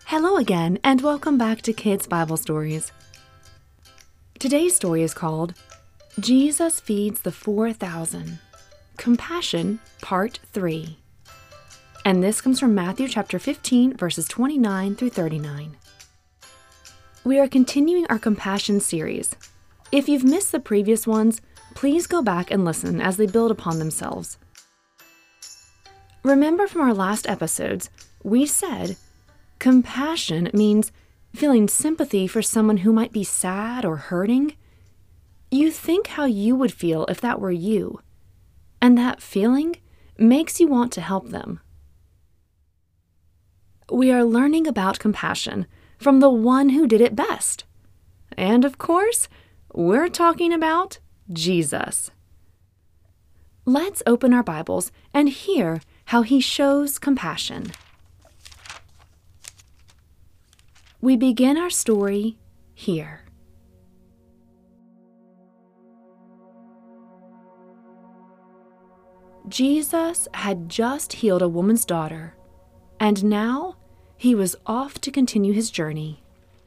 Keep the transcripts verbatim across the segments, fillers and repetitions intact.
Hello again, and welcome back to Kids Bible Stories. Today's story is called Jesus Feeds the four thousand, Compassion, Part three. And this comes from Matthew chapter fifteen, verses twenty-nine through thirty-nine. We are continuing our Compassion series. If you've missed the previous ones, please go back and listen as they build upon themselves. Remember from our last episodes, we said compassion means feeling sympathy for someone who might be sad or hurting. You think how you would feel if that were you, and that feeling makes you want to help them. We are learning about compassion from the one who did it best. And of course, we're talking about Jesus. Let's open our Bibles and hear how he shows compassion. We begin our story here. Jesus had just healed a woman's daughter, and now he was off to continue his journey.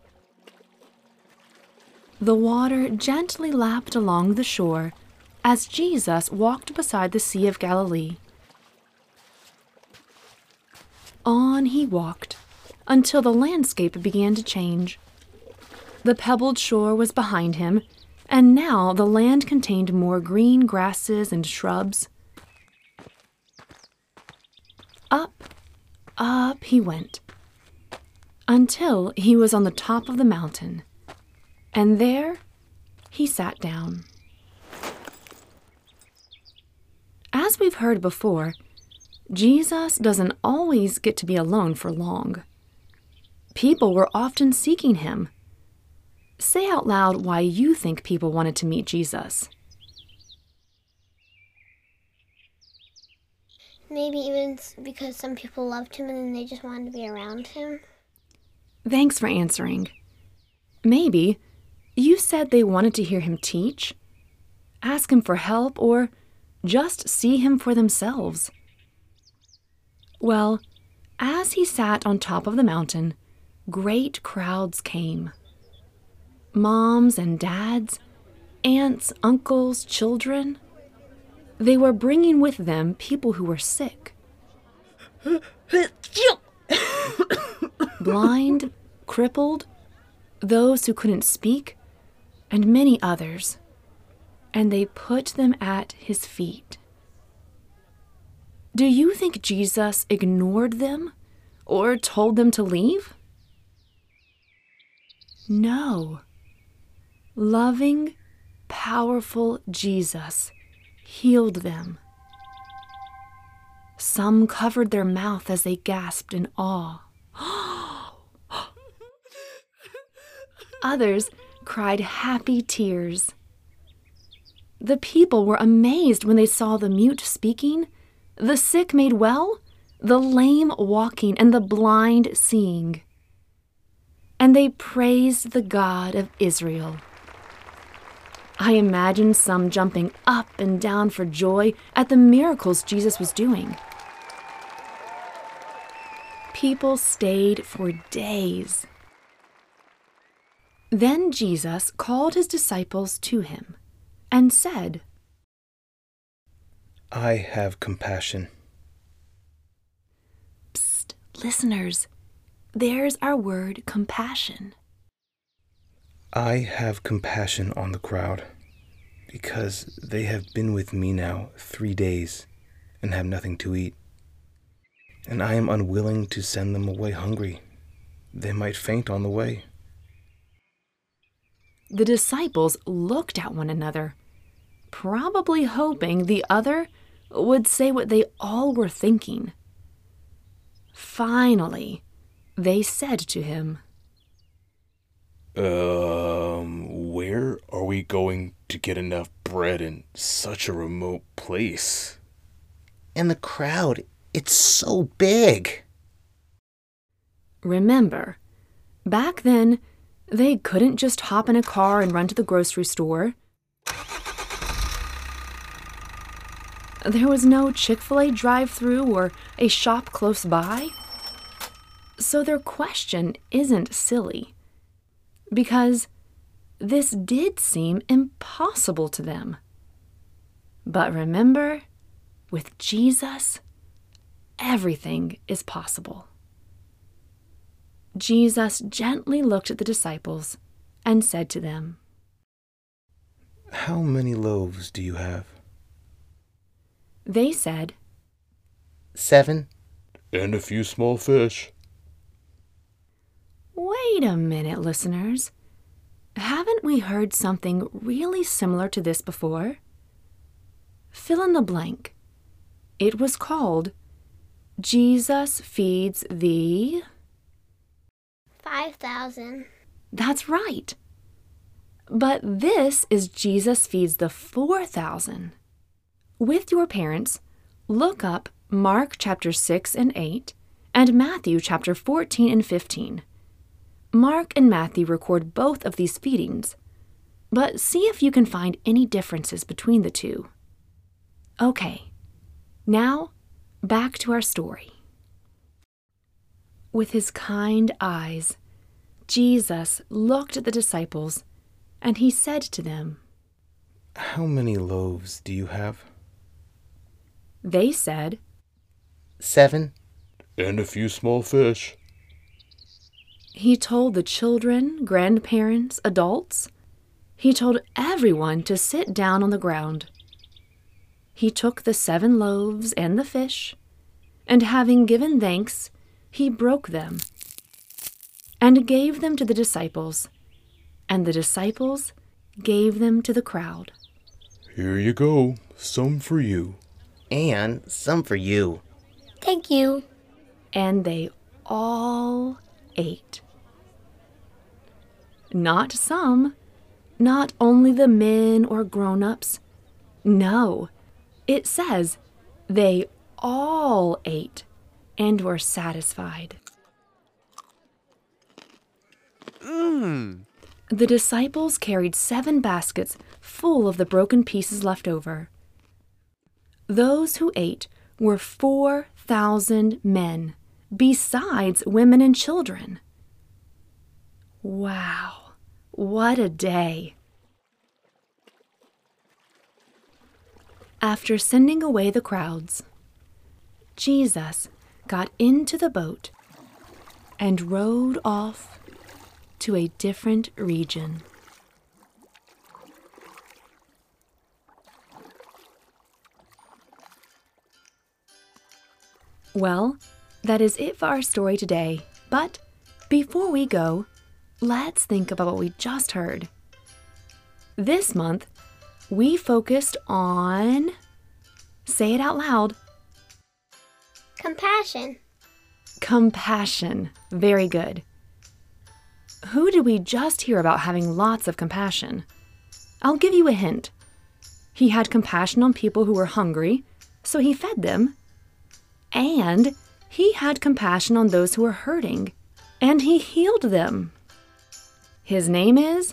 The water gently lapped along the shore as Jesus walked beside the Sea of Galilee. On he walked until the landscape began to change. The pebbled shore was behind him, and now the land contained more green grasses and shrubs. Up, up he went, until he was on the top of the mountain, and there he sat down. As we've heard before, Jesus doesn't always get to be alone for long. People were often seeking him. Say out loud why you think people wanted to meet Jesus. Maybe even because some people loved him and then they just wanted to be around him. Thanks for answering. Maybe you said they wanted to hear him teach, ask him for help, or just see him for themselves. Well, as he sat on top of the mountain, great crowds came. Moms and dads, aunts, uncles, children. They were bringing with them people who were sick. Blind, crippled, those who couldn't speak, and many others. And they put them at his feet. Do you think Jesus ignored them or told them to leave? No. Loving, powerful Jesus healed them. Some covered their mouth as they gasped in awe. Others cried happy tears. The people were amazed when they saw the mute speaking, the sick made well, the lame walking, and the blind seeing. And they praised the God of Israel. I imagine some jumping up and down for joy at the miracles Jesus was doing. People stayed for days. Then Jesus called his disciples to him and said, I have compassion. Psst, listeners. There's our word, compassion. I have compassion on the crowd, because they have been with me now three days and have nothing to eat. And I am unwilling to send them away hungry. They might faint on the way. The disciples looked at one another, probably hoping the other would say what they all were thinking. Finally, they said to him, Um, where are we going to get enough bread in such a remote place? And the crowd, it's so big. Remember, back then, they couldn't just hop in a car and run to the grocery store. There was no Chick-fil-A drive-thru or a shop close by. So their question isn't silly, because this did seem impossible to them. But remember, with Jesus, everything is possible. Jesus gently looked at the disciples and said to them, How many loaves do you have? They said, Seven. And a few small fish. Wait a minute, listeners. Haven't we heard something really similar to this before? Fill in the blank. It was called Jesus Feeds the... Five thousand. That's right. But this is Jesus Feeds the four thousand. With your parents, look up Mark chapter six and eight and Matthew chapter fourteen and fifteen. Mark and Matthew record both of these feedings, but see if you can find any differences between the two. Okay, now back to our story. With his kind eyes, Jesus looked at the disciples and he said to them, How many loaves do you have? They said, Seven. And a few small fish. He told the children, grandparents, adults. He told everyone to sit down on the ground. He took the seven loaves and the fish, and having given thanks, he broke them and gave them to the disciples, and the disciples gave them to the crowd. Here you go, some for you. And some for you. Thank you. And they all ate. Not some, not only the men or grown-ups. No, it says they all ate and were satisfied. Mmm. The disciples carried seven baskets full of the broken pieces left over. Those who ate were four thousand men, besides women and children. Wow, what a day! After sending away the crowds, Jesus got into the boat and rowed off to a different region. Well, that is it for our story today. But before we go, let's think about what we just heard. This month, we focused on... Say it out loud. Compassion. Compassion. Very good. Who did we just hear about having lots of compassion? I'll give you a hint. He had compassion on people who were hungry, so he fed them. And he had compassion on those who were hurting, and he healed them. His name is?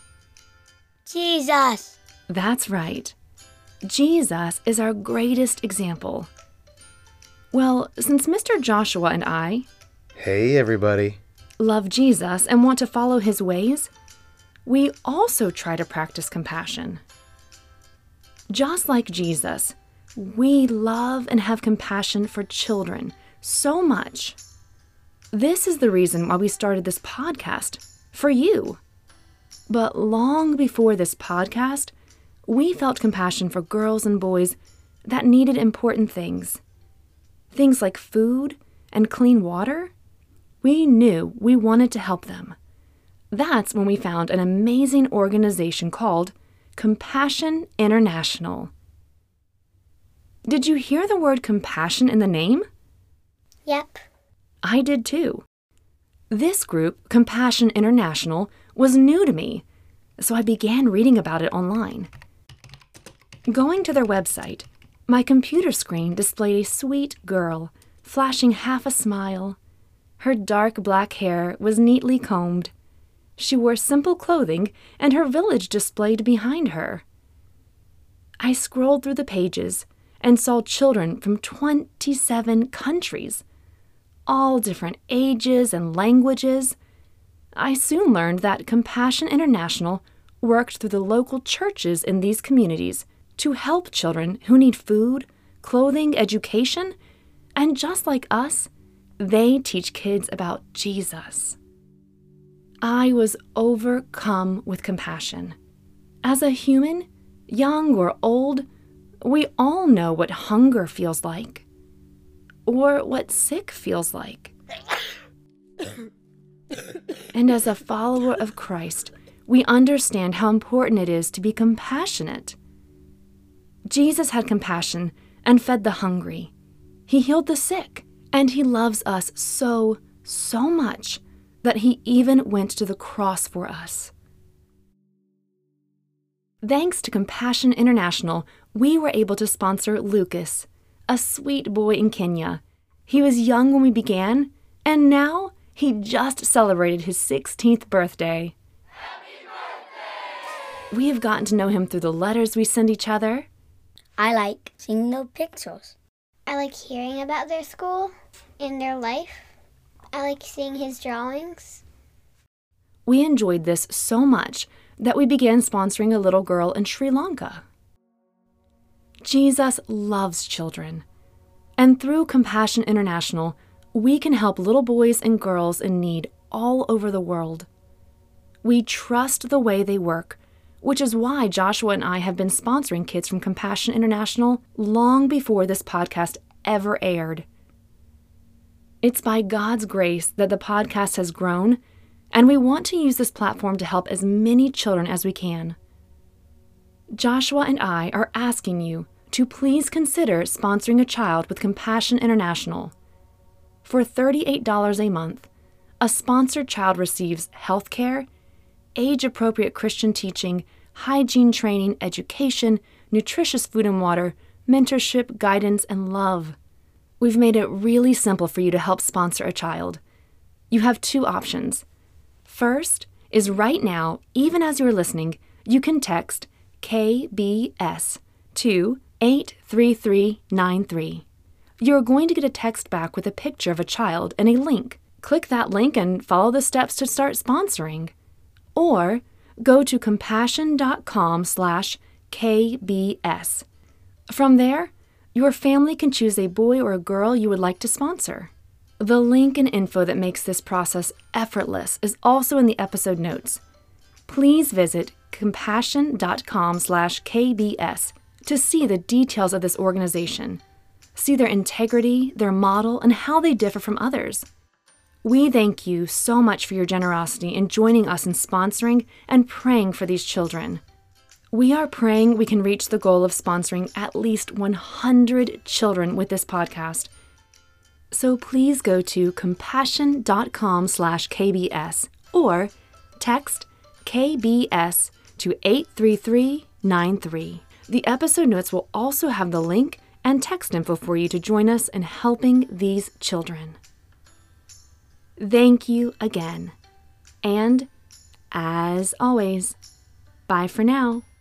Jesus. That's right. Jesus is our greatest example. Well, since Mister Joshua and I Hey, everybody. love Jesus and want to follow his ways, we also try to practice compassion. Just like Jesus, we love and have compassion for children so much. This is the reason why we started this podcast, for you. But long before this podcast, we felt compassion for girls and boys that needed important things. Things like food and clean water. We knew we wanted to help them. That's when we found an amazing organization called Compassion International. Did you hear the word compassion in the name? Yep. I did too. This group, Compassion International, was new to me, so I began reading about it online. Going to their website, my computer screen displayed a sweet girl, flashing half a smile. Her dark black hair was neatly combed. She wore simple clothing, and her village displayed behind her. I scrolled through the pages and saw children from twenty-seven countries. all different ages and languages. I soon learned that Compassion International worked through the local churches in these communities to help children who need food, clothing, education, and just like us, they teach kids about Jesus. I was overcome with compassion. As a human, young or old, we all know what hunger feels like, or what sick feels like. And as a follower of Christ, we understand how important it is to be compassionate. Jesus had compassion and fed the hungry. He healed the sick, and he loves us so, so much that he even went to the cross for us. Thanks to Compassion International, we were able to sponsor Lucas, a sweet boy in Kenya. He was young when we began, and now he just celebrated his sixteenth birthday. Happy birthday! We have gotten to know him through the letters we send each other. I like seeing the pictures. I like hearing about their school and their life. I like seeing his drawings. We enjoyed this so much that we began sponsoring a little girl in Sri Lanka. Jesus loves children, and through Compassion International, we can help little boys and girls in need all over the world. We trust the way they work, which is why Joshua and I have been sponsoring kids from Compassion International long before this podcast ever aired. It's by God's grace that the podcast has grown, and we want to use this platform to help as many children as we can. Joshua and I are asking you to please consider sponsoring a child with Compassion International. For thirty-eight dollars a month, a sponsored child receives health care, age-appropriate Christian teaching, hygiene training, education, nutritious food and water, mentorship, guidance, and love. We've made it really simple for you to help sponsor a child. You have two options. First is right now, even as you're listening, you can text K B S to eight three three nine three. You're going to get a text back with a picture of a child and a link. Click that link and follow the steps to start sponsoring. Or go to compassion.com slash KBS. From there, your family can choose a boy or a girl you would like to sponsor. The link and info that makes this process effortless is also in the episode notes. Please visit compassion.com slash KBS to see the details of this organization. See their integrity, their model, and how they differ from others. We thank you so much for your generosity in joining us in sponsoring and praying for these children. We are praying we can reach the goal of sponsoring at least one hundred children with this podcast. So please go to compassion.com slash KBS or text K B S to eight three three nine three. The episode notes will also have the link and text info for you to join us in helping these children. Thank you again. And, as always, bye for now.